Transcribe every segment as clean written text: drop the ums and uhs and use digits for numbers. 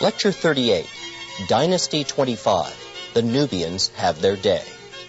Lecture 38, Dynasty 25, The Nubians Have Their Day.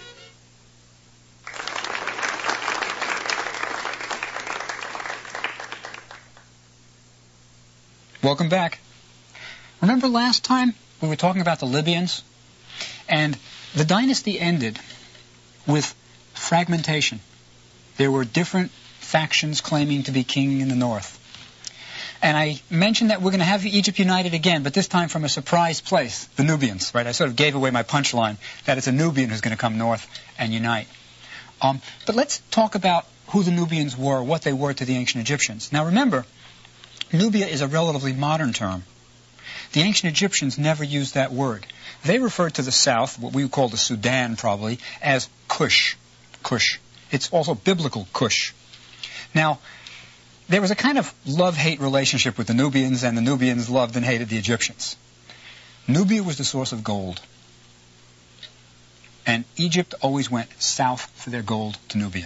Welcome back. Remember last time we were talking about the Libyans? And the dynasty ended with fragmentation. There were different factions claiming to be king in the north. And I mentioned that we're going to have Egypt united again, but this time from a surprise place, the Nubians, right? I sort of gave away my punchline that it's a Nubian who's going to come north and unite. But let's talk about who the Nubians were, what they were to the ancient Egyptians. Now remember, Nubia is a relatively modern term. The ancient Egyptians never used that word. They referred to the south, what we would call the Sudan probably, as Cush. Cush. It's also biblical Cush. Now, there was a kind of love-hate relationship with the Nubians, and the Nubians loved and hated the Egyptians. Nubia was the source of gold. And Egypt always went south for their gold to Nubia.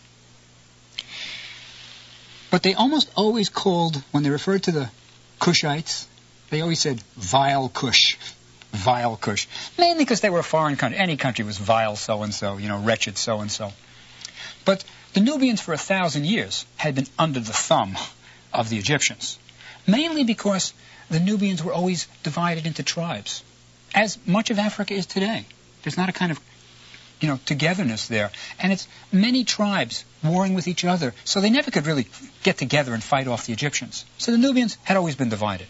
But they almost always called, when they referred to the Cushites, they always said, vile Cush. Vile Cush. Mainly because they were a foreign country. Any country was vile so-and-so, wretched so-and-so. But the Nubians for 1,000 years had been under the thumb of the Egyptians, mainly because the Nubians were always divided into tribes, as much of Africa is today. There's not a kind of, togetherness there. And it's many tribes warring with each other, so they never could really get together and fight off the Egyptians. So the Nubians had always been divided.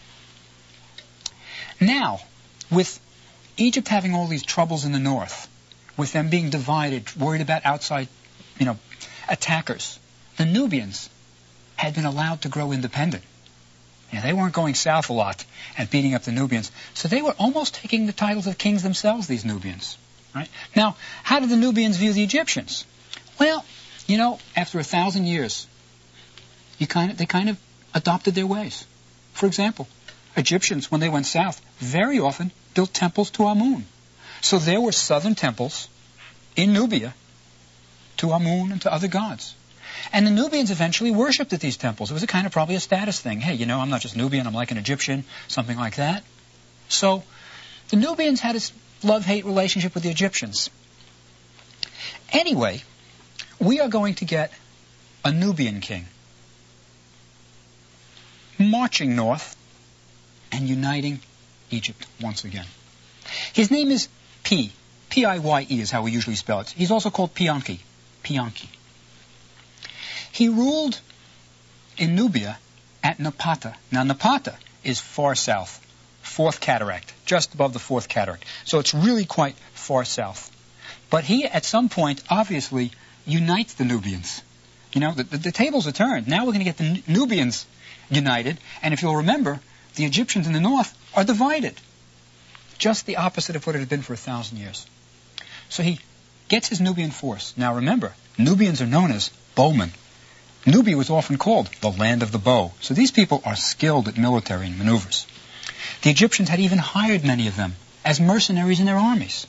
Now, with Egypt having all these troubles in the north, with them being divided, worried about outside, attackers, the Nubians had been allowed to grow independent. They weren't going south a lot and beating up the Nubians. So they were almost taking the titles of kings themselves, these Nubians. Right? Now, how did the Nubians view the Egyptians? Well, after 1,000 years, they kind of adopted their ways. For example, Egyptians, when they went south, very often built temples to Amun. So there were southern temples in Nubia to Amun and to other gods. And the Nubians eventually worshipped at these temples. It was a kind of probably a status thing. Hey, I'm not just Nubian, I'm like an Egyptian, something like that. So the Nubians had this love-hate relationship with the Egyptians. Anyway, we are going to get a Nubian king marching north and uniting Egypt once again. His name is P-I-Y-E is how we usually spell it. He's also called Pianki. Pianki. He ruled in Nubia at Napata. Now, Napata is far south, Fourth Cataract, just above the Fourth Cataract. So it's really quite far south. But he, at some point, obviously unites the Nubians. The tables are turned. Now we're going to get the Nubians united. And if you'll remember, the Egyptians in the north are divided. Just the opposite of what it had been for 1,000 years. So he gets his Nubian force. Now remember, Nubians are known as bowmen. Nubia was often called the land of the bow. So these people are skilled at military maneuvers. The Egyptians had even hired many of them as mercenaries in their armies.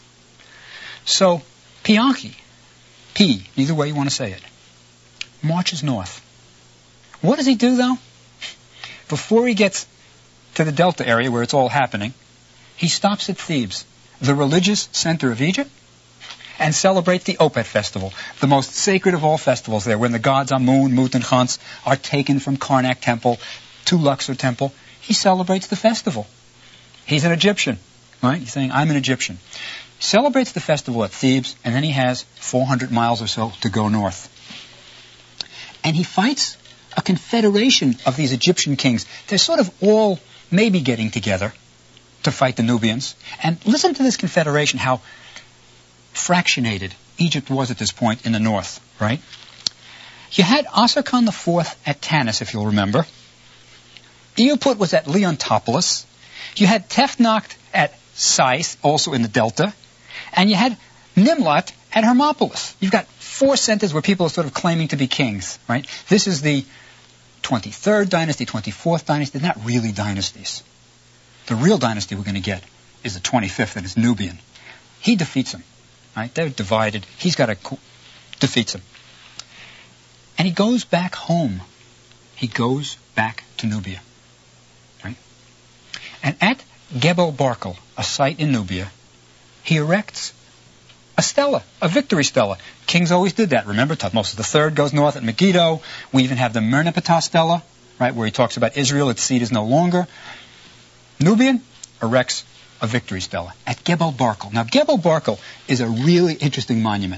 So Pianki, P, either way you want to say it, marches north. What does he do, though? Before he gets to the Delta area where it's all happening, he stops at Thebes, the religious center of Egypt, and celebrates the Opet festival, the most sacred of all festivals there, when the gods Amun, Mut, and Khans are taken from Karnak temple to Luxor temple. He celebrates the festival. He's an Egyptian, right? He's saying, I'm an Egyptian. He celebrates the festival at Thebes, and then he has 400 miles or so to go north. And he fights a confederation of these Egyptian kings. They're sort of all maybe getting together to fight the Nubians. And listen to this confederation, how fractionated Egypt was at this point in the north, right? You had Asarkhan IV at Tanis, if you'll remember. Euput was at Leontopolis. You had Tefnakht at Sais, also in the Delta. And you had Nimlat at Hermopolis. You've got 4 centers where people are sort of claiming to be kings, right? This is the 23rd dynasty, 24th dynasty. They're not really dynasties. The real dynasty we're going to get is the 25th, and it's Nubian. He defeats them, right? They're divided. He's got to defeats them. And he goes back home. He goes back to Nubia, right? And at Gebel Barkal, a site in Nubia, he erects a stela, a victory stela. Kings always did that. Remember, Thutmose III goes north at Megiddo. We even have the Merneptah stela, right, where he talks about Israel, its seed is no longer. Nubian erects a victory stela at Gebel Barkal. Now, Gebel Barkal is a really interesting monument.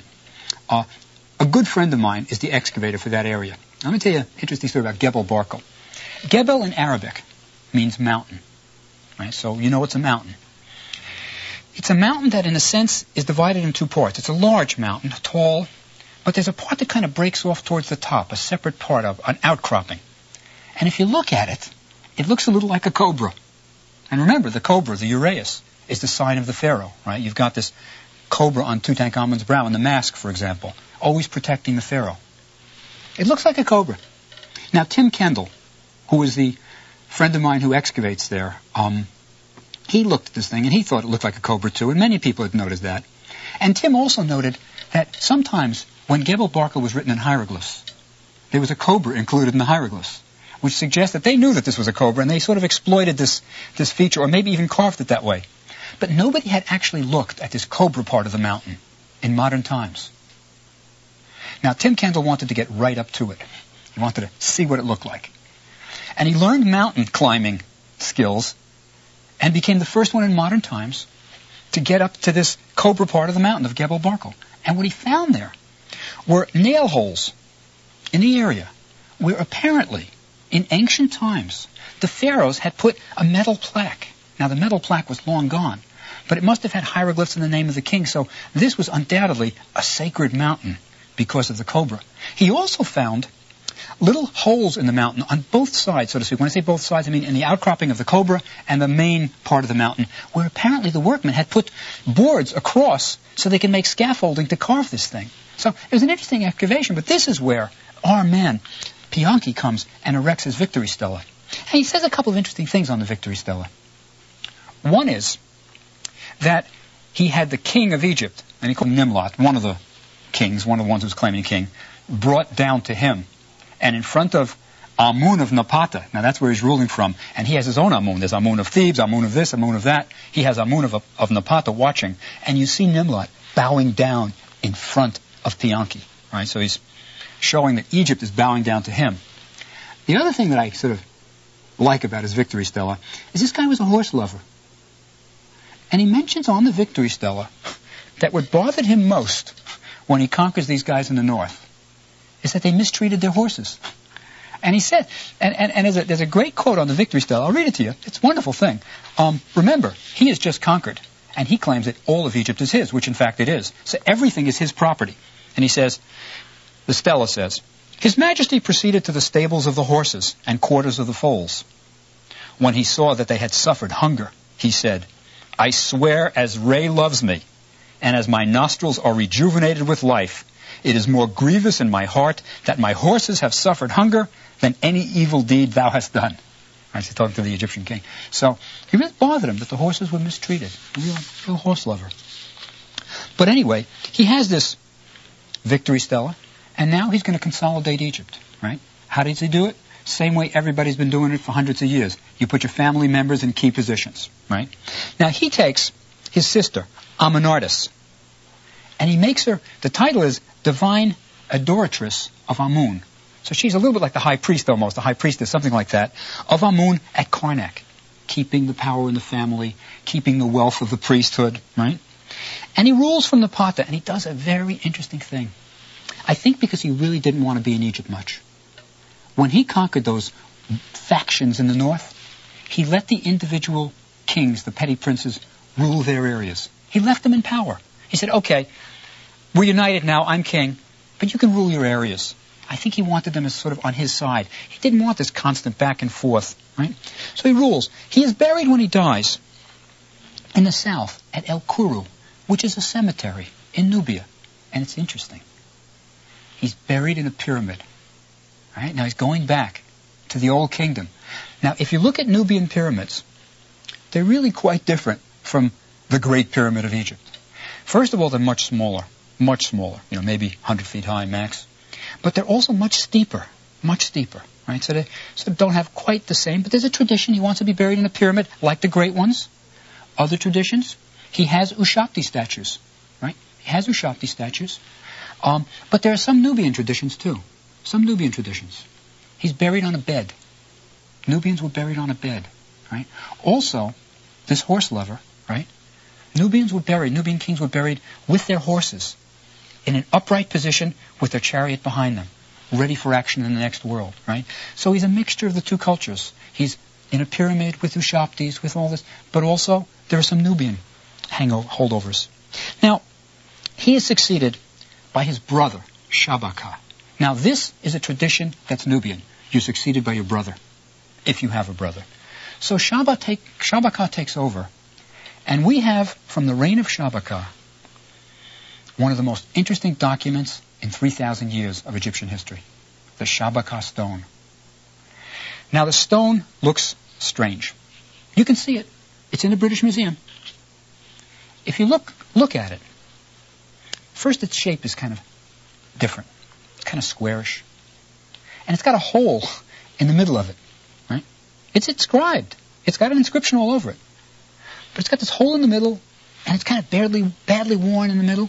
A good friend of mine is the excavator for that area. Let me tell you an interesting story about Gebel Barkal. Gebel in Arabic means mountain, right? So you know it's a mountain. It's a mountain that, in a sense, is divided in two parts. It's a large mountain, tall, but there's a part that kind of breaks off towards the top, a separate part of an outcropping. And if you look at it, it looks a little like a cobra. And remember, the cobra, the uraeus, is the sign of the pharaoh, right? You've got this cobra on Tutankhamun's brow in the mask, for example, always protecting the pharaoh. It looks like a cobra. Now, Tim Kendall, who is the friend of mine who excavates there, he looked at this thing and he thought it looked like a cobra too, and many people had noticed that. And Tim also noted that sometimes when Gebel Barkal was written in hieroglyphs, there was a cobra included in the hieroglyphs, which suggests that they knew that this was a cobra and they sort of exploited this feature, or maybe even carved it that way. But nobody had actually looked at this cobra part of the mountain in modern times. Now, Tim Kendall wanted to get right up to it. He wanted to see what it looked like. And he learned mountain climbing skills and became the first one in modern times to get up to this cobra part of the mountain of Gebel Barkal. And what he found there were nail holes in the area where apparently, in ancient times, the pharaohs had put a metal plaque. Now, the metal plaque was long gone, but it must have had hieroglyphs in the name of the king, so this was undoubtedly a sacred mountain because of the cobra. He also found little holes in the mountain on both sides, so to speak. When I say both sides, I mean in the outcropping of the cobra and the main part of the mountain, where apparently the workmen had put boards across so they could make scaffolding to carve this thing. So it was an interesting excavation, but this is where our man, Pianki, comes and erects his victory stela. And he says a couple of interesting things on the victory stela. One is that he had the king of Egypt, and he called him Nimlot, one of the kings, one of the ones who was claiming king, brought down to him. And in front of Amun of Napata, now that's where he's ruling from, and he has his own Amun. There's Amun of Thebes, Amun of this, Amun of that. He has Amun of Napata watching. And you see Nimlot bowing down in front of Pianki. Right? So he's showing that Egypt is bowing down to him. The other thing that I sort of like about his victory stela is this guy was a horse lover. And he mentions on the victory stela that what bothered him most when he conquers these guys in the north is that they mistreated their horses. And he said, and there's a great quote on the victory stela. I'll read it to you. It's a wonderful thing. Remember, he has just conquered, and he claims that all of Egypt is his, which in fact it is. So everything is his property. And he says, the stela says, His Majesty proceeded to the stables of the horses and quarters of the foals. When he saw that they had suffered hunger, he said, I swear as Re loves me, and as my nostrils are rejuvenated with life, it is more grievous in my heart that my horses have suffered hunger than any evil deed thou hast done. He's talking to the Egyptian king. So he really bothered him that the horses were mistreated. A real horse lover. But anyway, he has this victory stela, and now he's going to consolidate Egypt. Right? How does he do it? Same way everybody's been doing it for hundreds of years. You put your family members in key positions. Right? Now he takes his sister, Amenartis, and he makes her, the title is Divine Adoratress of Amun. So she's a little bit like the high priest almost, the high priestess, something like that, of Amun at Karnak, keeping the power in the family, keeping the wealth of the priesthood, right? And he rules from Napata, and he does a very interesting thing. I think because he really didn't want to be in Egypt much. When he conquered those factions in the north, he let the individual kings, the petty princes, rule their areas. He left them in power. He said, okay, we're united now, I'm king, but you can rule your areas. I think he wanted them as sort of on his side. He didn't want this constant back and forth, right? So he rules. He is buried when he dies in the south at El Kuru, which is a cemetery in Nubia. And it's interesting. He's buried in a pyramid. Right? Now he's going back to the old kingdom. Now, if you look at Nubian pyramids, they're really quite different from the Great Pyramid of Egypt. First of all, they're much smaller, maybe 100 feet high max. But they're also much steeper much steeper, right? So they sort of don't have quite the same, but there's a tradition. He wants to be buried in a pyramid like the great ones. Other traditions, he has Ushabti statues, right? He has Ushabti statues. But there are some Nubian traditions too. Some Nubian traditions. He's buried on a bed. Nubians were buried on a bed, right? Also, this horse lover, right? Nubian kings were buried with their horses in an upright position with their chariot behind them, ready for action in the next world, right? So he's a mixture of the two cultures. He's in a pyramid with Ushabtis, with all this, but also there are some Nubian holdovers. Now, he is succeeded by his brother, Shabaka. Now, this is a tradition that's Nubian. You're succeeded by your brother, if you have a brother. So Shabaka takes over, and we have, from the reign of Shabaka, one of the most interesting documents in 3,000 years of Egyptian history, the Shabaka stone. Now, the stone looks strange. You can see it. It's in the British Museum. If you look at it, first its shape is kind of different. It's kind of squarish. And it's got a hole in the middle of it, right? It's inscribed. It's got an inscription all over it. But it's got this hole in the middle, and it's kind of badly worn in the middle.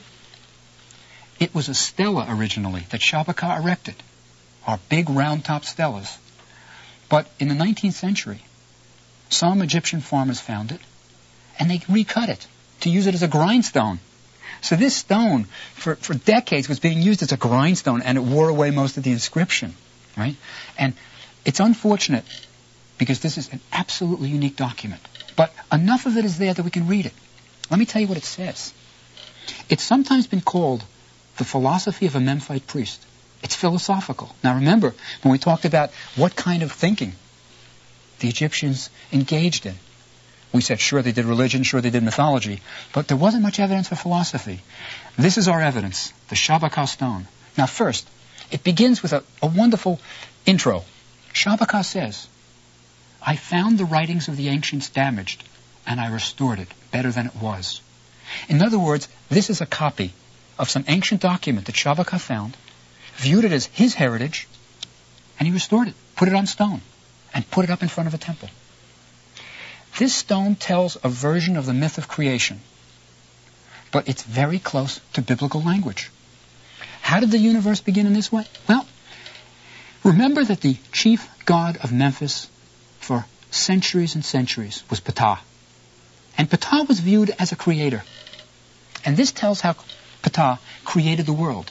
It was a stela originally that Shabaka erected, our big round-top stelas. But in the 19th century, some Egyptian farmers found it, and they recut it to use it as a grindstone. So this stone, for decades, was being used as a grindstone, and it wore away most of the inscription, right? And it's unfortunate, because this is an absolutely unique document. But enough of it is there that we can read it. Let me tell you what it says. It's sometimes been called the philosophy of a Memphite priest. It's philosophical. Now remember, when we talked about what kind of thinking the Egyptians engaged in, we said, sure, they did religion, sure, they did mythology, but there wasn't much evidence for philosophy. This is our evidence, the Shabaka stone. Now first, it begins with a wonderful intro. Shabaka says, I found the writings of the ancients damaged, and I restored it better than it was. In other words, this is a copy of some ancient document that Shabaka found, viewed it as his heritage, and he restored it, put it on stone, and put it up in front of a temple. This stone tells a version of the myth of creation, but it's very close to biblical language. How did the universe begin in this way? Well, remember that the chief god of Memphis for centuries and centuries was Ptah. And Ptah was viewed as a creator. And this tells how Ptah created the world.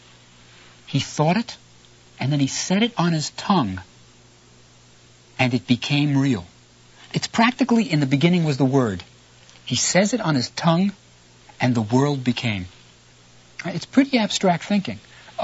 He thought it, and then he set it on his tongue, and it became real. It's practically, in the beginning was the word. He says it on his tongue, and the world became. It's pretty abstract thinking.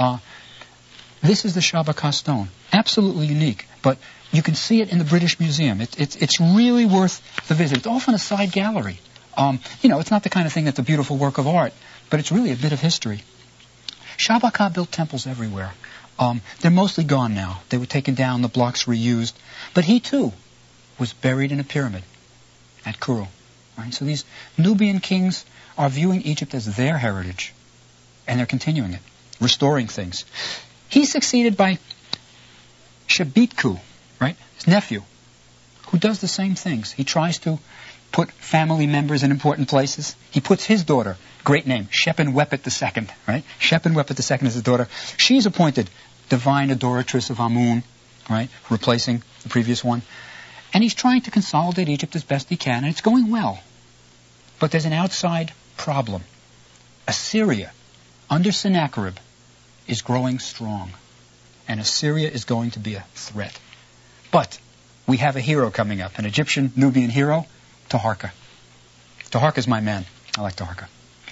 This is the Shabaka stone. Absolutely unique. But you can see it in the British Museum. It's really worth the visit. It's often a side gallery. It's not the kind of thing that's a beautiful work of art, but it's really a bit of history. Shabaka built temples everywhere. They're mostly gone now. They were taken down, the blocks reused. But he, too, was buried in a pyramid at Kuru. Right? So these Nubian kings are viewing Egypt as their heritage, and they're continuing it, restoring things. He's succeeded by Shabitku, right, his nephew, who does the same things. He tries to put family members in important places. He puts his daughter, great name, Shepen-Wepet II, right? Shepen-Wepet II is his daughter. She's appointed divine adoratress of Amun, right, replacing the previous one. And he's trying to consolidate Egypt as best he can, and it's going well. But there's an outside problem. Assyria, under Sennacherib, is growing strong. And Assyria is going to be a threat. But we have a hero coming up, an Egyptian Nubian hero, Taharqa. Taharqa's my man. I like Taharqa.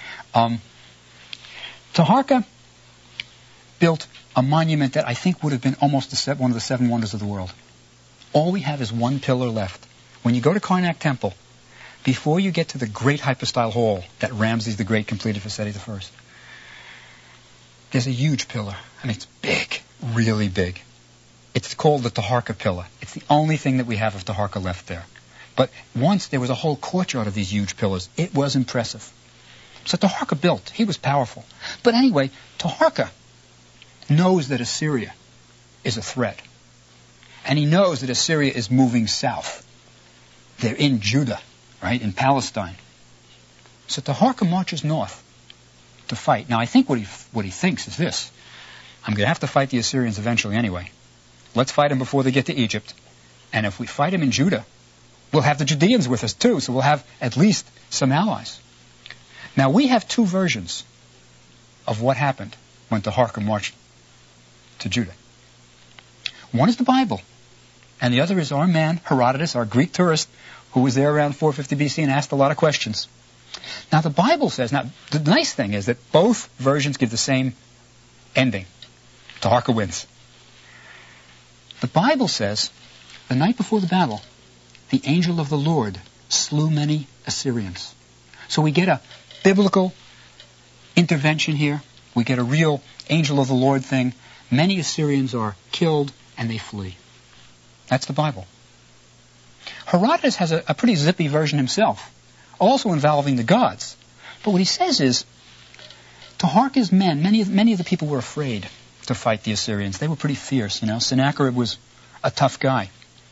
Taharqa built a monument that I think would have been almost one of the seven wonders of the world. All we have is one pillar left. When you go to Karnak Temple, before you get to the great hypostyle hall that Ramses the Great completed for Seti I, there's a huge pillar. I mean, it's big, really big. It's called the Taharqa pillar. It's the only thing that we have of Taharqa left there. But once there was a whole courtyard of these huge pillars. It was impressive. So Taharqa built. He was powerful. But anyway, Taharqa knows that Assyria is a threat. And he knows that Assyria is moving south. They're in Judah, right, in Palestine. So Taharka marches north to fight. Now, I think what he thinks is this. I'm going to have to fight the Assyrians eventually anyway. Let's fight them before they get to Egypt. And if we fight them in Judah, we'll have the Judeans with us too, so we'll have at least some allies. Now, we have two versions of what happened when Taharka marched to Judah. One is the Bible, and the other is our man, Herodotus, our Greek tourist, who was there around 450 BC and asked a lot of questions. Now, the Bible says, now, the nice thing is that both versions give the same ending. Taharka wins. The Bible says, the night before the battle, the angel of the Lord slew many Assyrians. So we get a biblical intervention here. We get a real angel of the Lord thing. Many Assyrians are killed and they flee. That's the Bible. Herodotus has a pretty zippy version himself, also involving the gods. But what he says is, Taharka's men, many of the people were afraid to fight the Assyrians. They were pretty fierce, you know. Sennacherib was a tough guy.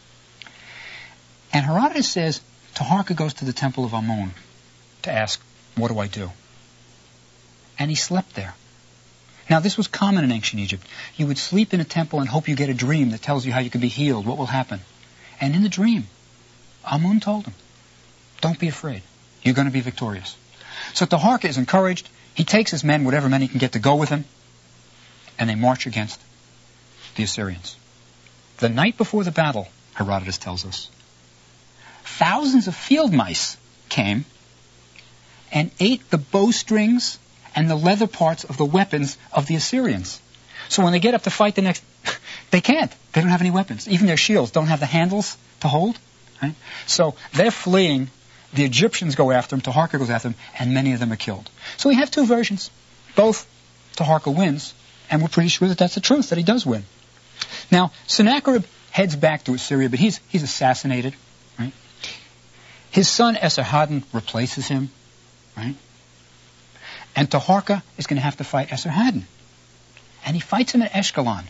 And Herodotus says, Taharka goes to the temple of Amun to ask, what do I do? And he slept there. Now, this was common in ancient Egypt. You would sleep in a temple and hope you get a dream that tells you how you can be healed, what will happen. And in the dream, Amun told him, don't be afraid. You're going to be victorious. So Taharka is encouraged. He takes his men, whatever men he can get to go with him, and they march against the Assyrians. The night before the battle, Herodotus tells us, thousands of field mice came and ate the bowstrings and the leather parts of the weapons of the Assyrians. So when they get up to fight the next, they can't. They don't have any weapons. Even their shields don't have the handles to hold. Right? So they're fleeing. The Egyptians go after them. Taharka goes after them, and many of them are killed. So we have two versions. Both Taharka wins, and we're pretty sure that that's the truth, that he does win. Now, Sennacherib heads back to Assyria, but he's assassinated. Right? His son Esarhaddon replaces him. Right? And Taharka is going to have to fight Esarhaddon. And he fights him at Ashkelon.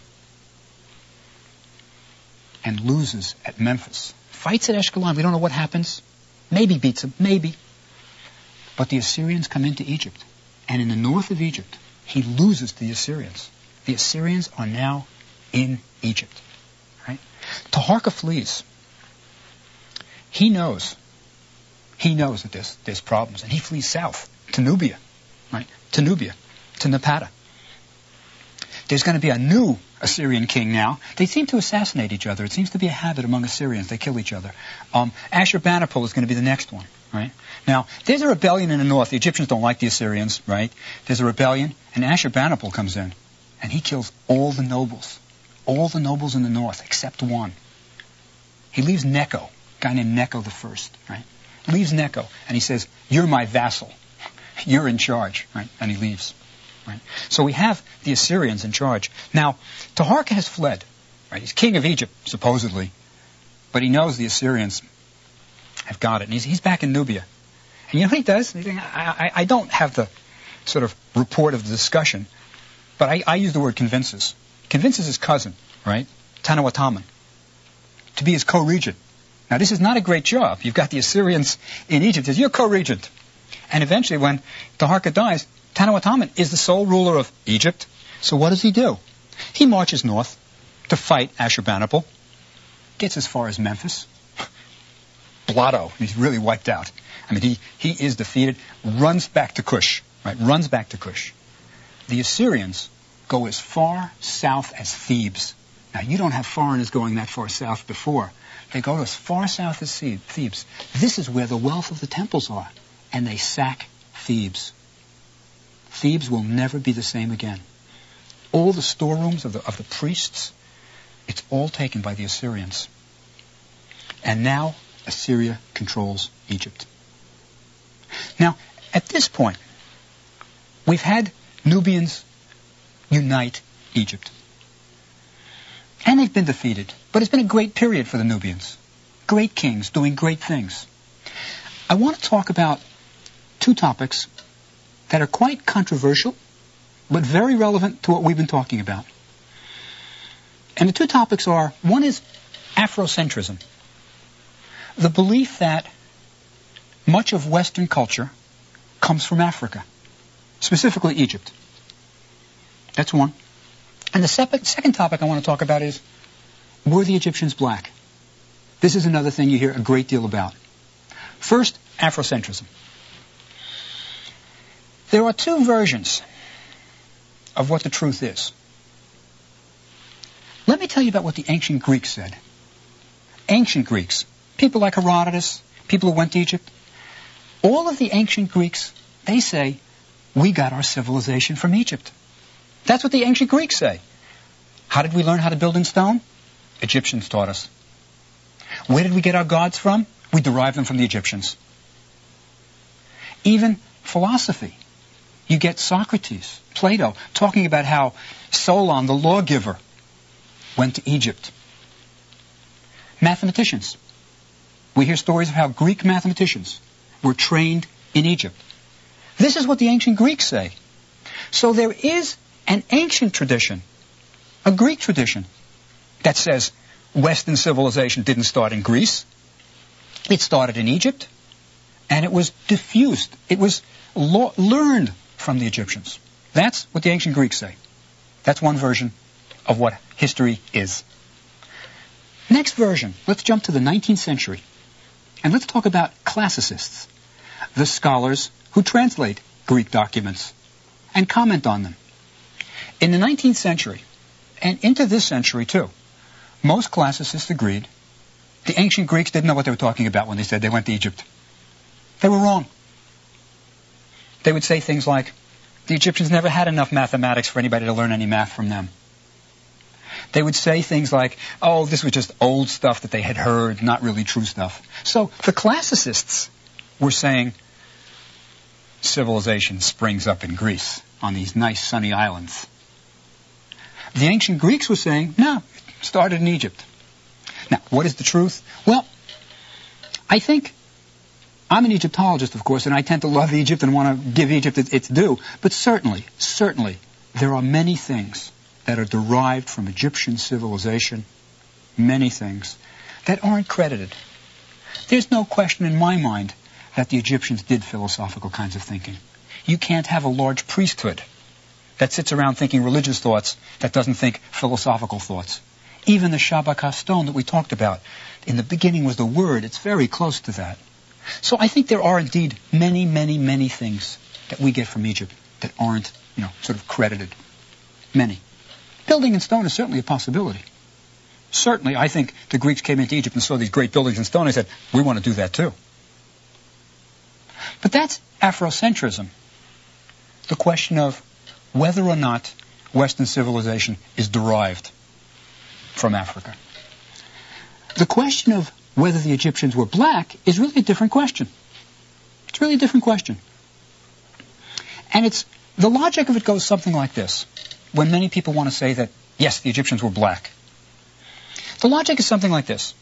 And loses at Memphis. Fights at Ashkelon. We don't know what happens. Maybe beats him. Maybe. But the Assyrians come into Egypt. And in the north of Egypt, he loses to the Assyrians. The Assyrians are now in Egypt. Right? Taharka flees. He knows that there's problems. And he flees south to Nubia. Right? To Nubia, to Napata. There's going to be a new Assyrian king now. They seem to assassinate each other. It seems to be a habit among Assyrians. They kill each other. Ashurbanipal is going to be the next one. Right? Now, there's a rebellion in the north. The Egyptians don't like the Assyrians. Right? There's a rebellion, and Ashurbanipal comes in, and he kills all the nobles. All the nobles in the north, except one. He leaves Necho, a guy named Necho the First. Right? Leaves Necho, and he says, you're my vassal. You're in charge, right? And he leaves. Right? So we have the Assyrians in charge. Now, Taharka has fled. Right? He's king of Egypt, supposedly. But he knows the Assyrians have got it. And he's back in Nubia. And you know what he does? I don't have the sort of report of the discussion, but I use the word convinces. Convinces his cousin, right? Tanawataman, to be his co-regent. Now, this is not a great job. You've got the Assyrians in Egypt. He says, you're co-regent. And eventually, when Taharka dies, Tanawataman is the sole ruler of Egypt. So what does he do? He marches north to fight Ashurbanipal, gets as far as Memphis. Blotto. He's really wiped out. I mean, he is defeated, runs back to Cush. Right? Runs back to Cush. The Assyrians go as far south as Thebes. Now, you don't have foreigners going that far south before. They go as far south as Thebes. This is where the wealth of the temples are. And they sack Thebes. Thebes will never be the same again. All the storerooms of the priests, it's all taken by the Assyrians. And now Assyria controls Egypt. Now, at this point, we've had Nubians unite Egypt. And they've been defeated. But it's been a great period for the Nubians. Great kings doing great things. I want to talk about two topics that are quite controversial, but very relevant to what we've been talking about. And the two topics are, one is Afrocentrism, the belief that much of Western culture comes from Africa, specifically Egypt. That's one. And the second topic I want to talk about is, were the Egyptians black? This is another thing you hear a great deal about. First, Afrocentrism. There are two versions of what the truth is. Let me tell you about what the ancient Greeks said. Ancient Greeks, people like Herodotus, people who went to Egypt, all of the ancient Greeks, they say, we got our civilization from Egypt. That's what the ancient Greeks say. How did we learn how to build in stone? Egyptians taught us. Where did we get our gods from? We derived them from the Egyptians. Even philosophy. You get Socrates, Plato, talking about how Solon, the lawgiver, went to Egypt. Mathematicians. We hear stories of how Greek mathematicians were trained in Egypt. This is what the ancient Greeks say. So there is an ancient tradition, a Greek tradition, that says Western civilization didn't start in Greece. It started in Egypt, and it was diffused. It was learned from the Egyptians. That's what the ancient Greeks say. That's one version of what history is. Next version, let's jump to the 19th century, and let's talk about classicists, the scholars who translate Greek documents and comment on them. In the 19th century, and into this century too, most classicists agreed the ancient Greeks didn't know what they were talking about when they said they went to Egypt. They were wrong. They would say things like, the Egyptians never had enough mathematics for anybody to learn any math from them. They would say things like, oh, this was just old stuff that they had heard, not really true stuff. So the classicists were saying civilization springs up in Greece on these nice sunny islands. The ancient Greeks were saying, no, it started in Egypt. Now, what is the truth? Well, I think I'm an Egyptologist, of course, and I tend to love Egypt and want to give Egypt its due. But certainly, there are many things that are derived from Egyptian civilization, many things, that aren't credited. There's no question in my mind that the Egyptians did philosophical kinds of thinking. You can't have a large priesthood that sits around thinking religious thoughts that doesn't think philosophical thoughts. Even the Shabaka stone that we talked about, in the beginning was the word, it's very close to that. So I think there are indeed many, many, many things that we get from Egypt that aren't, sort of credited. Many. Building in stone is certainly a possibility. Certainly, I think the Greeks came into Egypt and saw these great buildings in stone and said, we want to do that too. But that's Afrocentrism. The question of whether or not Western civilization is derived from Africa. The question of whether the Egyptians were black is really a different question. It's really a different question. And the logic of it goes something like this. When many people want to say that, yes, the Egyptians were black. The logic is something like this.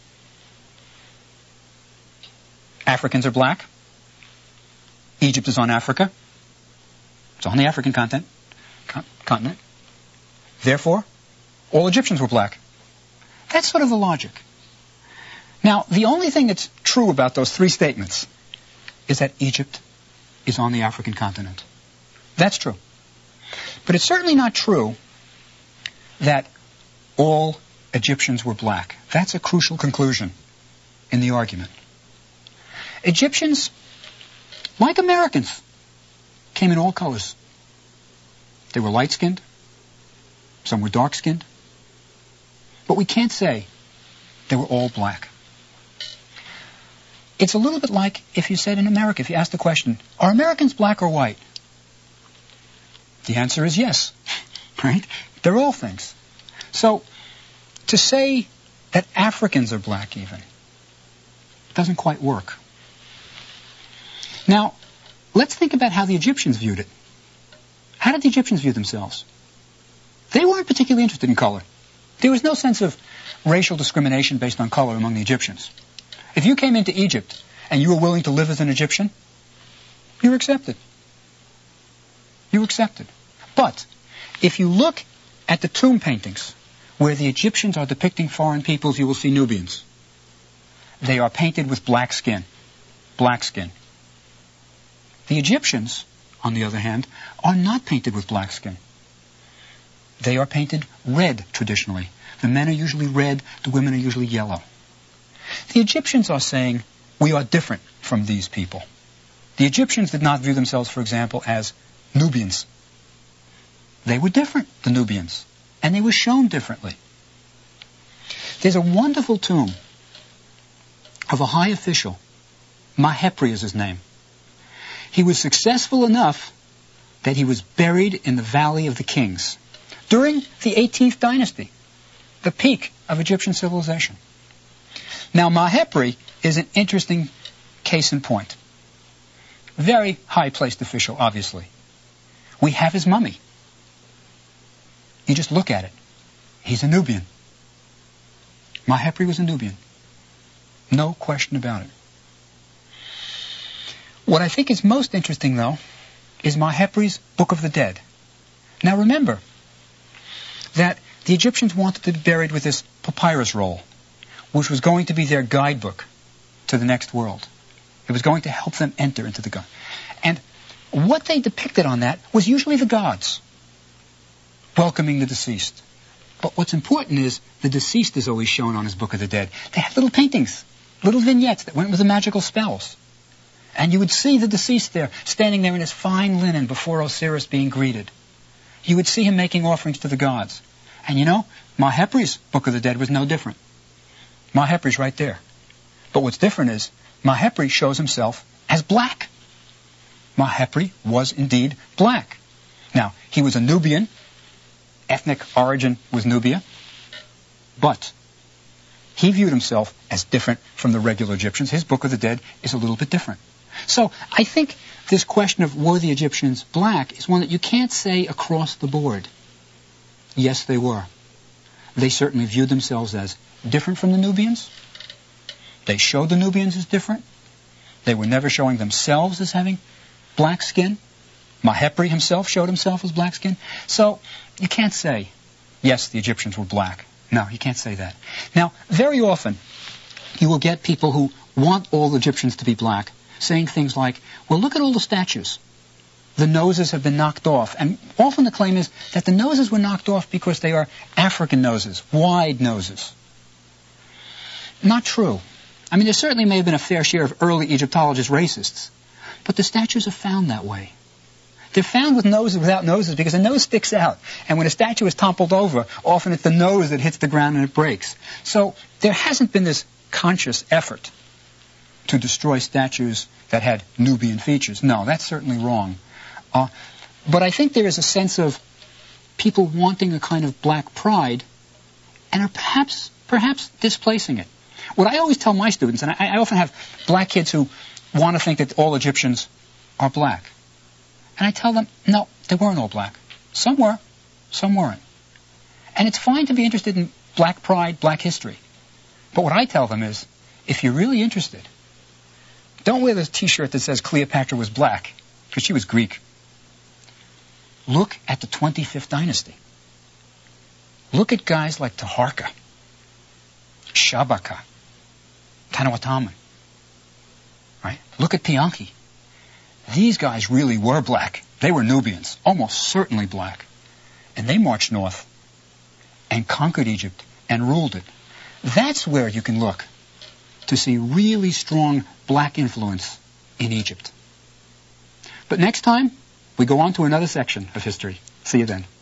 Africans are black. Egypt is on Africa. It's on the African continent. Therefore, all Egyptians were black. That's sort of the logic. Now, the only thing that's true about those three statements is that Egypt is on the African continent. That's true. But it's certainly not true that all Egyptians were black. That's a crucial conclusion in the argument. Egyptians, like Americans, came in all colors. They were light-skinned. Some were dark-skinned. But we can't say they were all black. It's a little bit like if you said in America, if you asked the question, are Americans black or white? The answer is yes, right? They're all things. So to say that Africans are black even doesn't quite work. Now, let's think about how the Egyptians viewed it. How did the Egyptians view themselves? They weren't particularly interested in color. There was no sense of racial discrimination based on color among the Egyptians. If you came into Egypt and you were willing to live as an Egyptian, you were accepted. You were accepted. But if you look at the tomb paintings where the Egyptians are depicting foreign peoples, you will see Nubians. They are painted with black skin. Black skin. The Egyptians, on the other hand, are not painted with black skin. They are painted red, traditionally. The men are usually red, the women are usually yellow. The Egyptians are saying, we are different from these people. The Egyptians did not view themselves, for example, as Nubians. They were different, the Nubians, and they were shown differently. There's a wonderful tomb of a high official. Mahepri is his name. He was successful enough that he was buried in the Valley of the Kings during the 18th dynasty, the peak of Egyptian civilization. Now, Mahepri is an interesting case in point. Very high-placed official, obviously. We have his mummy. You just look at it. He's a Nubian. Mahepri was a Nubian. No question about it. What I think is most interesting, though, is Mahepri's Book of the Dead. Now remember that the Egyptians wanted to be buried with this papyrus roll, which was going to be their guidebook to the next world. It was going to help them enter into the God. And what they depicted on that was usually the gods welcoming the deceased. But what's important is the deceased is always shown on his Book of the Dead. They had little paintings, little vignettes that went with the magical spells. And you would see the deceased there, standing there in his fine linen before Osiris being greeted. You would see him making offerings to the gods. And you know, Mahepri's Book of the Dead was no different. Mahepri's right there. But what's different is Mahepri shows himself as black. Mahepri was indeed black. Now, he was a Nubian. Ethnic origin was Nubia. But he viewed himself as different from the regular Egyptians. His Book of the Dead is a little bit different. So I think this question of were the Egyptians black is one that you can't say across the board. Yes, they were. They certainly viewed themselves as different from the Nubians. They showed the Nubians as different. They were never showing themselves as having black skin. Mahepri himself showed himself as black skin. So you can't say, yes, the Egyptians were black. No, you can't say that. Now, very often, you will get people who want all Egyptians to be black saying things like, well, look at all the statues. The noses have been knocked off. And often the claim is that the noses were knocked off because they are African noses, wide noses. Not true. I mean, there certainly may have been a fair share of early Egyptologists racists, but the statues are found that way. They're found with noses without noses because a nose sticks out. And when a statue is toppled over, often it's the nose that hits the ground and it breaks. So there hasn't been this conscious effort to destroy statues that had Nubian features. No, that's certainly wrong. But I think there is a sense of people wanting a kind of black pride and are perhaps displacing it. What I always tell my students, and I often have black kids who want to think that all Egyptians are black. And I tell them, no, they weren't all black. Some were, some weren't. And it's fine to be interested in black pride, black history. But what I tell them is, if you're really interested, don't wear this T-shirt that says Cleopatra was black, because she was Greek. Look at the 25th dynasty. Look at guys like Taharqa, Shabaka, Tanawataman. Right? Look at Pianki. These guys really were black. They were Nubians, almost certainly black. And they marched north and conquered Egypt and ruled it. That's where you can look to see really strong black influence in Egypt. But next time, we go on to another section of history. See you then.